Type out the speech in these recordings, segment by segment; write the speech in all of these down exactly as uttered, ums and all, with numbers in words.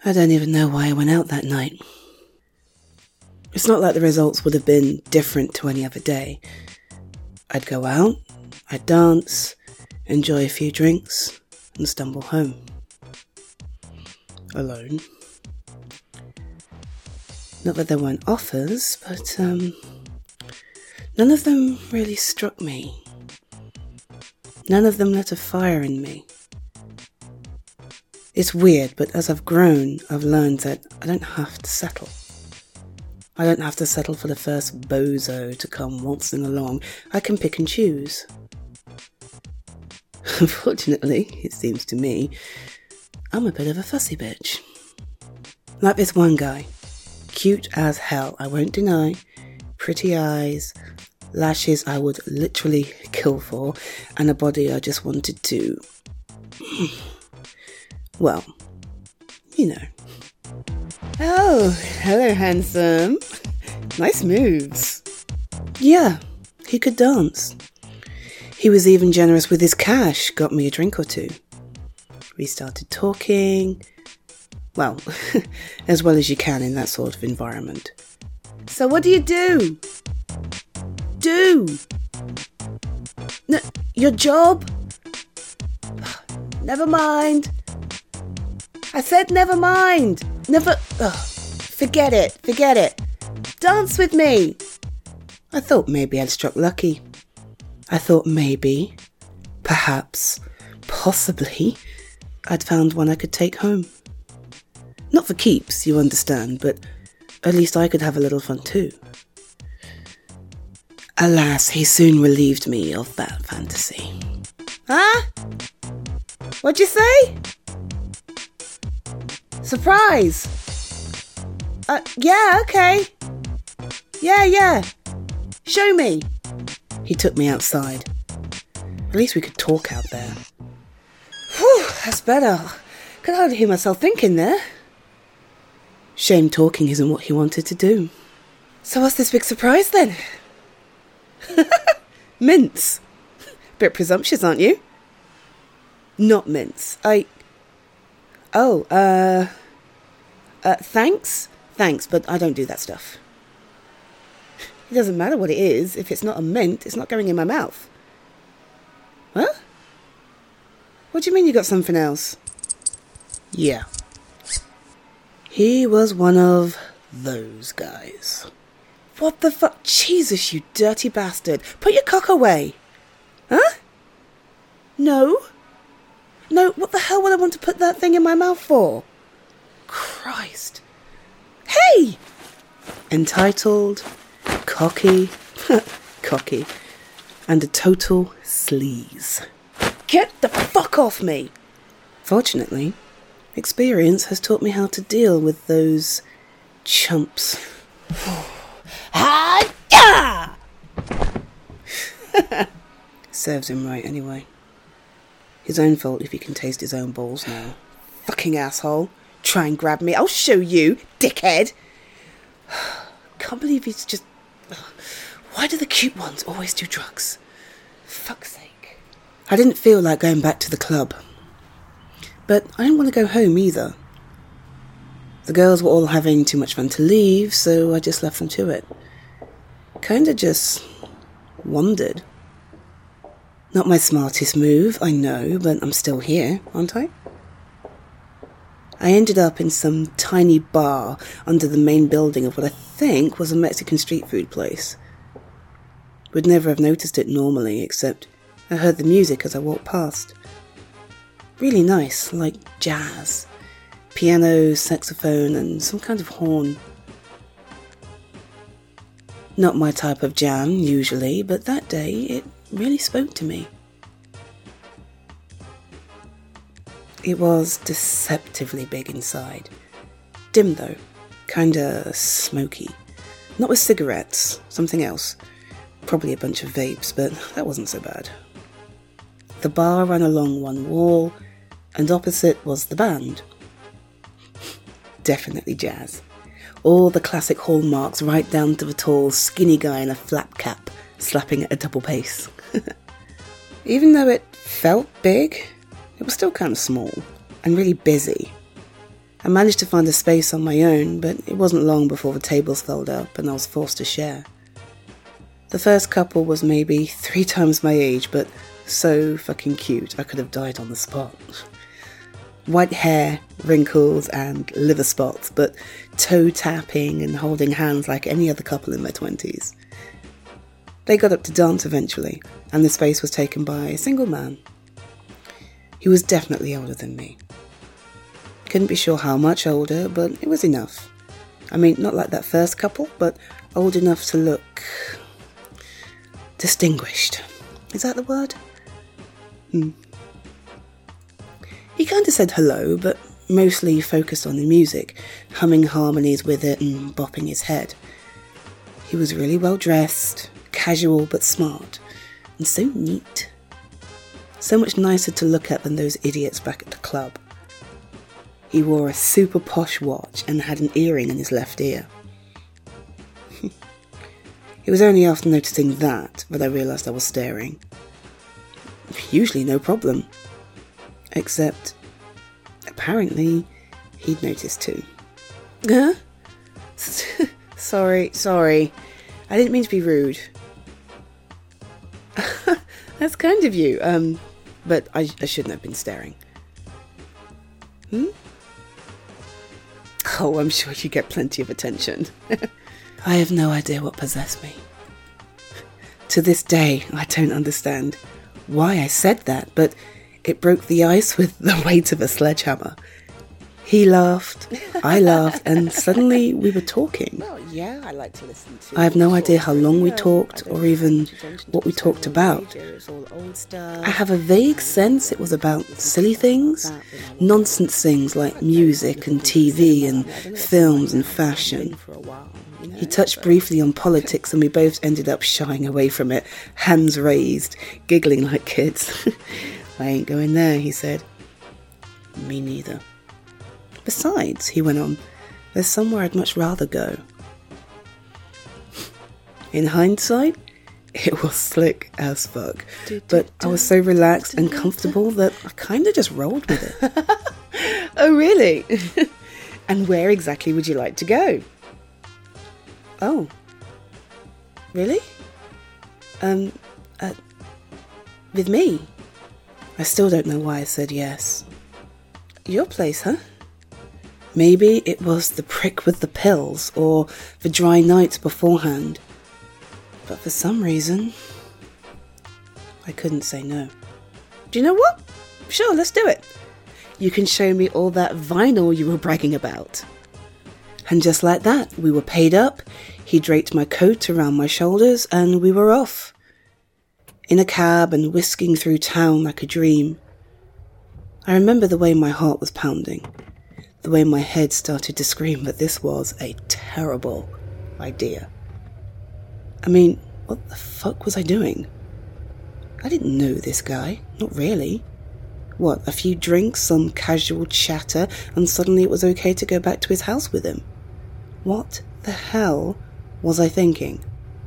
I don't even know why I went out that night. It's not like the results would have been different to any other day. I'd go out, I'd dance, enjoy a few drinks, and stumble home. Alone. Not that there weren't offers, but um, none of them really struck me. None of them lit a fire in me. It's weird, but as I've grown, I've learned that I don't have to settle. I don't have to settle for the first bozo to come waltzing along. I can pick and choose. Unfortunately, it seems to me, I'm a bit of a fussy bitch. Like this one guy. Cute as hell, I won't deny. Pretty eyes, lashes I would literally kill for, and a body I just wanted to... well, you know. Oh, hello, handsome. Nice moves. Yeah, he could dance. He was even generous with his cash, got me a drink or two. We started talking. Well, as well as you can in that sort of environment. So what do you do? Do? N- your job? Never mind. I said never mind. Never... Ugh. Forget it. Forget it. Dance with me. I thought maybe I'd struck lucky. I thought maybe, perhaps, possibly, I'd found one I could take home. Not for keeps, you understand, but at least I could have a little fun too. Alas, he soon relieved me of that fantasy. Huh? What'd you say? Surprise! Uh, yeah, okay. Yeah, yeah. Show me. He took me outside. At least we could talk out there. Whew, that's better. Could hardly hear myself thinking there. Shame talking isn't what he wanted to do. So what's this big surprise then? Mints. Bit presumptuous, aren't you? Not mints. I... Oh, uh... Uh, thanks? Thanks, but I don't do that stuff. It doesn't matter what it is. If it's not a mint, it's not going in my mouth. Huh? What do you mean you got something else? Yeah. He was one of those guys. What the fuck? Jesus, you dirty bastard. Put your cock away. Huh? No? No, what the hell would I want to put that thing in my mouth for? Christ. Hey! Entitled, cocky, cocky, and a total sleaze. Get the fuck off me! Fortunately, experience has taught me how to deal with those chumps. Ha-ya! Serves him right anyway. His own fault if he can taste his own balls now. Fucking asshole. Try and grab me. I'll show you, dickhead. Can't believe he's just... Why do the cute ones always do drugs? Fuck's sake. I didn't feel like going back to the club. But I didn't want to go home either. The girls were all having too much fun to leave, so I just left them to it. Kinda just wandered. Not my smartest move, I know, but I'm still here, aren't I? I ended up in some tiny bar under the main building of what I think was a Mexican street food place. Would never have noticed it normally, except I heard the music as I walked past. Really nice, like jazz. Piano, saxophone, and some kind of horn. Not my type of jam, usually, but that day it really spoke to me. It was deceptively big inside. Dim though, kinda smoky. Not with cigarettes, something else. Probably a bunch of vapes, but that wasn't so bad. The bar ran along one wall, and opposite was the band. Definitely jazz. All the classic hallmarks right down to the tall, skinny guy in a flap cap, slapping at a double pace. Even though it felt big, it was still kind of small, and really busy. I managed to find a space on my own, but it wasn't long before the tables filled up and I was forced to share. The first couple was maybe three times my age, but so fucking cute I could have died on the spot. White hair, wrinkles and liver spots, but toe tapping and holding hands like any other couple in their twenties. They got up to dance eventually, and the space was taken by a single man. He was definitely older than me. Couldn't be sure how much older, but it was enough. I mean, not like that first couple, but old enough to look distinguished. Is that the word? Hmm. He kind of said hello, but mostly focused on the music, humming harmonies with it and bopping his head. He was really well dressed, casual but smart, and so neat. So much nicer to look at than those idiots back at the club. He wore a super posh watch and had an earring in his left ear. It was only after noticing that that I realised I was staring. Usually no problem. Except, apparently, he'd noticed too. Huh? sorry, sorry. I didn't mean to be rude. That's kind of you, um, but I, I shouldn't have been staring. Hmm? Oh, I'm sure you get plenty of attention. I have no idea what possessed me. To this day, I don't understand why I said that, but it broke the ice with the weight of a sledgehammer. He laughed, I laughed, and suddenly we were talking. Well, yeah, I like to listen to. I have no idea how long we talked, or even what we talked about. I have a vague sense it was about silly things, nonsense things like music and T V and films and fashion. He touched briefly on politics and we both ended up shying away from it, hands raised, giggling like kids. I ain't going there, he said. Me neither. Besides, he went on, there's somewhere I'd much rather go. In hindsight, it was slick as fuck, but I was so relaxed and comfortable that I kind of just rolled with it. Oh, really? And where exactly would you like to go? Oh, really? Um, uh, with me? I still don't know why I said yes. Your place, huh? Maybe it was the prick with the pills or the dry nights beforehand. But for some reason, I couldn't say no. Do you know what? Sure, let's do it. You can show me all that vinyl you were bragging about. And just like that, we were paid up, he draped my coat around my shoulders, and we were off. In a cab and whisking through town like a dream. I remember the way my heart was pounding. The way my head started to scream that this was a terrible idea. I mean, what the fuck was I doing? I didn't know this guy, not really. What, a few drinks, some casual chatter, and suddenly it was okay to go back to his house with him? What the hell was I thinking?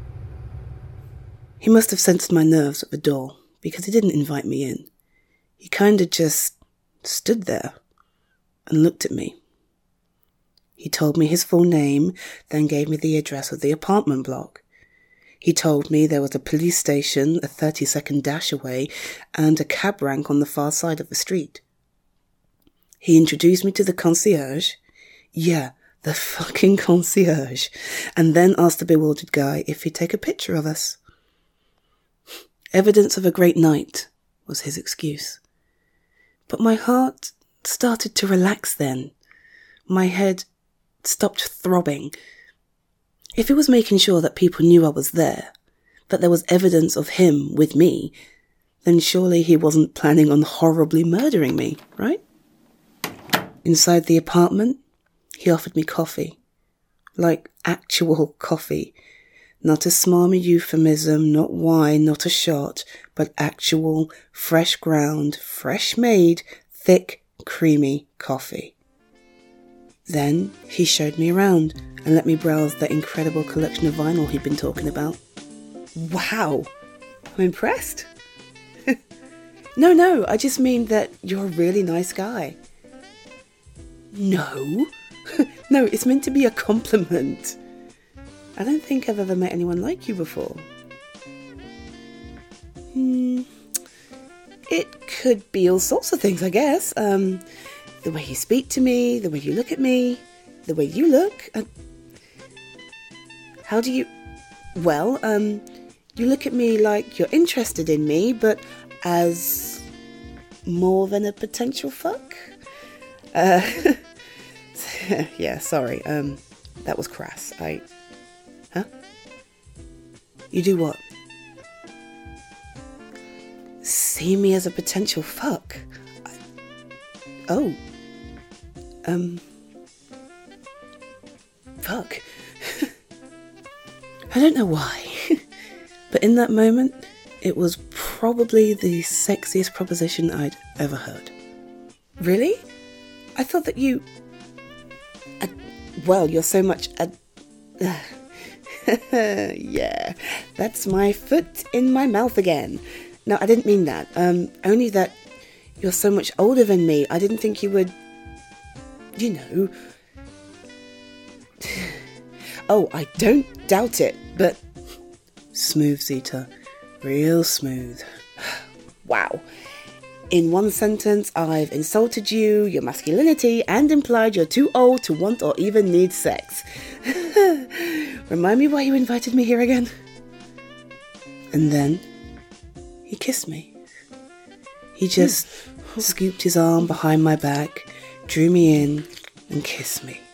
He must have sensed my nerves at the door, because he didn't invite me in. He kinda just stood there and looked at me. He told me his full name, then gave me the address of the apartment block. He told me there was a police station a thirty-second dash away and a cab rank on the far side of the street. He introduced me to the concierge. Yeah, the fucking concierge. And then asked the bewildered guy if he'd take a picture of us. Evidence of a great night was his excuse. But my heart started to relax then. My head stopped throbbing. If he was making sure that people knew I was there, that there was evidence of him with me, then surely he wasn't planning on horribly murdering me, right? Inside the apartment, he offered me coffee. Like actual coffee. Not a smarmy euphemism, not wine, not a shot, but actual, fresh ground, fresh made, thick, creamy coffee. Then he showed me around and let me browse that incredible collection of vinyl he'd been talking about. Wow, I'm impressed. No, no, I just mean that you're a really nice guy. No. No, it's meant to be a compliment. I don't think I've ever met anyone like you before. Hmm. It could be all sorts of things, I guess. Um, the way you speak to me, the way you look at me, the way you look. Uh, how do you... Well, um, you look at me like you're interested in me, but as more than a potential fuck? Uh, yeah, sorry. Um, that was crass. I... Huh? You do what? See me as a potential fuck? I, oh. Um. Fuck. I don't know why. But in that moment, it was probably the sexiest proposition I'd ever heard. Really? I thought that you... Uh, well, you're so much... Uh, yeah, that's my foot in my mouth again. No, I didn't mean that. Um, only that you're so much older than me. I didn't think you would, you know. Oh, I don't doubt it, but smooth, Zita. Real smooth. Wow. In one sentence, I've insulted you, your masculinity, and implied you're too old to want or even need sex. Remind me why you invited me here again? And then he kissed me. He just scooped his arm behind my back, drew me in, and kissed me.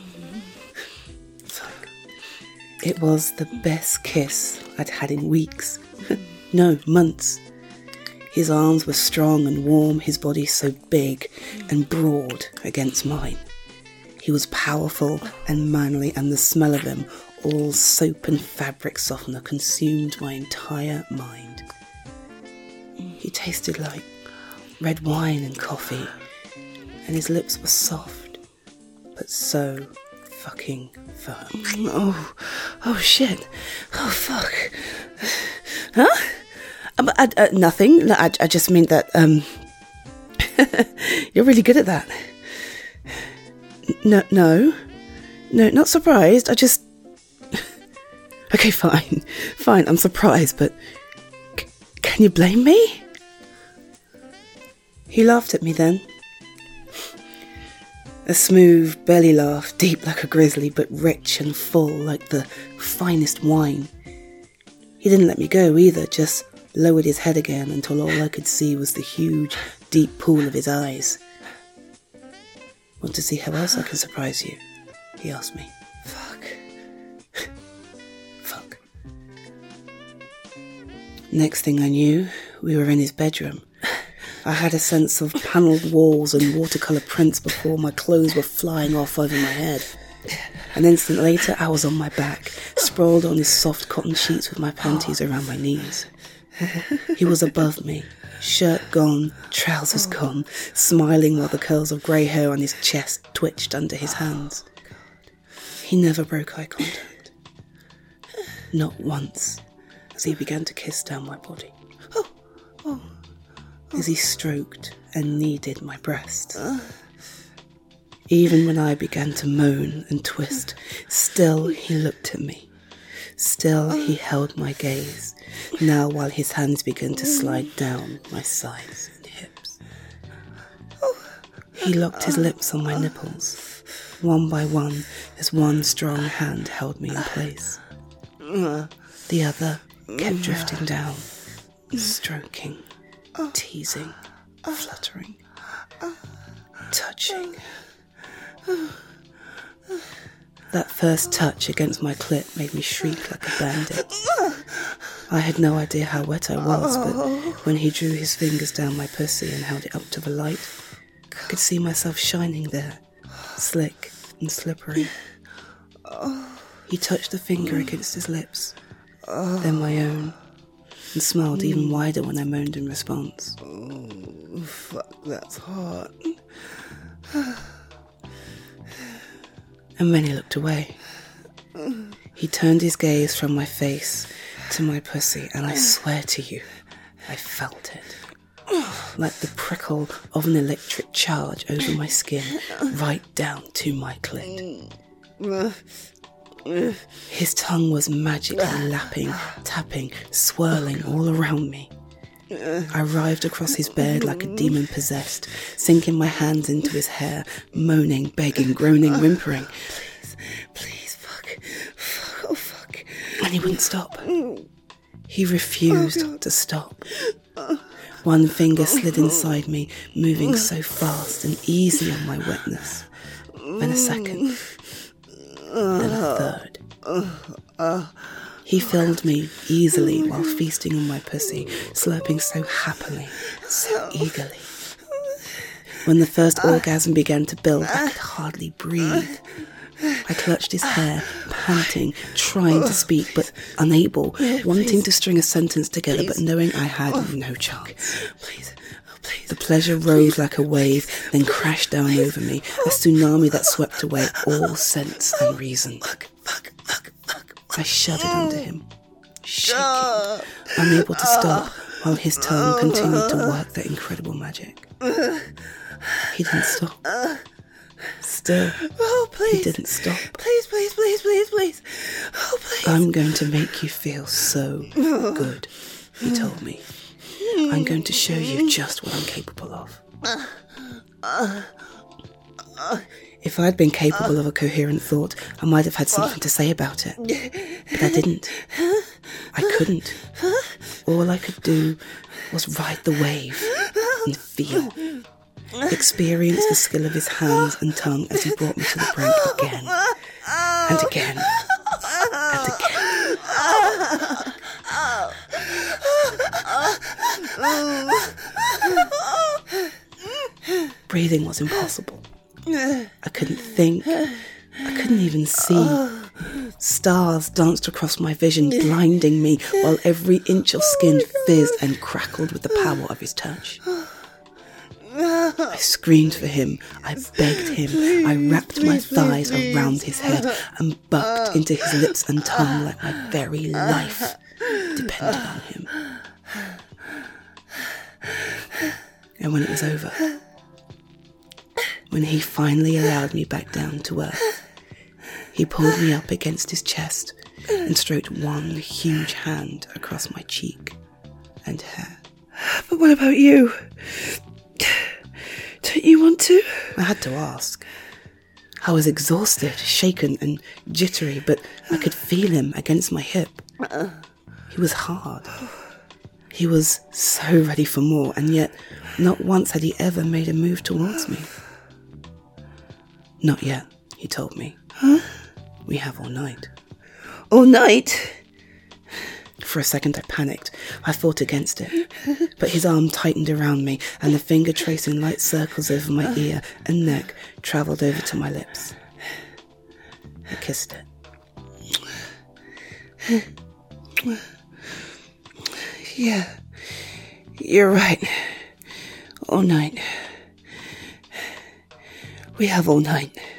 Fuck. It was the best kiss I'd had in weeks. No, months. His arms were strong and warm, his body so big and broad against mine. He was powerful and manly, and the smell of him, all soap and fabric softener, consumed my entire mind. He tasted like red wine and coffee, and his lips were soft, but so fucking firm. Oh, oh shit. Oh fuck. Huh? Uh, I, uh, nothing. I, I just mean that, um, you're really good at that. No, no, no, not surprised. I just, okay, fine, fine, I'm surprised, but c- can you blame me? He laughed at me then. A smooth belly laugh, deep like a grizzly, but rich and full like the finest wine. He didn't let me go either, just lowered his head again until all I could see was the huge, deep pool of his eyes. Want to see how else I can surprise you? He asked me. Fuck. Fuck. Next thing I knew, we were in his bedroom. I had a sense of panelled walls and watercolour prints before my clothes were flying off over my head. An instant later, I was on my back, sprawled on his soft cotton sheets with my panties around my knees. He was above me, shirt gone, trousers gone, smiling while the curls of grey hair on his chest twitched under his hands. He never broke eye contact. Not once, as he began to kiss down my body. Oh, oh. As he stroked and kneaded my breasts. Even when I began to moan and twist, still he looked at me. Still he held my gaze, now while his hands began to slide down my sides and hips. He locked his lips on my nipples, one by one, as one strong hand held me in place. The other kept drifting down, stroking, teasing, fluttering, touching. That first touch against my clit made me shriek like a bandit. I had no idea how wet I was, but when he drew his fingers down my pussy and held it up to the light, I could see myself shining there, slick and slippery. He touched the finger against his lips, then my own, and smiled even wider when I moaned in response. Oh, fuck, that's hot. And when he looked away, he turned his gaze from my face to my pussy, and I swear to you, I felt it. like the prickle of an electric charge over my skin, right down to my clit. His tongue was magically lapping, tapping, swirling all around me. I writhed across his bed like a demon possessed, sinking my hands into his hair, moaning, begging, groaning, whimpering. Please, please, fuck, fuck, oh fuck. And he wouldn't stop. He refused oh, to stop. One finger slid inside me, moving so fast and easy on my wetness. Then a second. Then a third. He filled me easily while feasting on my pussy, slurping so happily, so eagerly. When the first orgasm began to build, I could hardly breathe. I clutched his hair, panting, trying to speak, but unable, wanting to string a sentence together, but knowing I had no chance. Please, oh, please. The pleasure rose like a wave, then crashed down over me, a tsunami that swept away all sense and reason. Fuck, fuck, fuck, fuck. I shuddered under him, shaking, unable to stop, while his tongue continued to work that incredible magic. He didn't stop. Still, oh, please. He didn't stop. Please, please, please, please, please. Oh, please. I'm going to make you feel so good, he told me. I'm going to show you just what I'm capable of. If I'd been capable of a coherent thought, I might have had something to say about it. But I didn't. I couldn't. All I could do was ride the wave and feel. Experience the skill of his hands and tongue as he brought me to the brink again, and again, and again. Breathing was impossible. I couldn't think. I couldn't even see. Stars danced across my vision, blinding me, while every inch of skin fizzed and crackled with the power of his touch. I screamed for him, I begged him, please, I wrapped please, my thighs please, around his head and bucked into his lips and tongue like my very life depended on him. And when it was over, when he finally allowed me back down to earth, he pulled me up against his chest and stroked one huge hand across my cheek and hair. But what about you? Don't you want to? I had to ask. I was exhausted, shaken and jittery, but I could feel him against my hip. He was hard. He was so ready for more, and yet not once had he ever made a move towards me. Not yet, he told me. Huh? We have all night. All night? For a second I panicked. I fought against it. But his arm tightened around me, and the finger tracing light circles over my ear and neck travelled over to my lips. I kissed it. Yeah, you're right. All night. We have all night.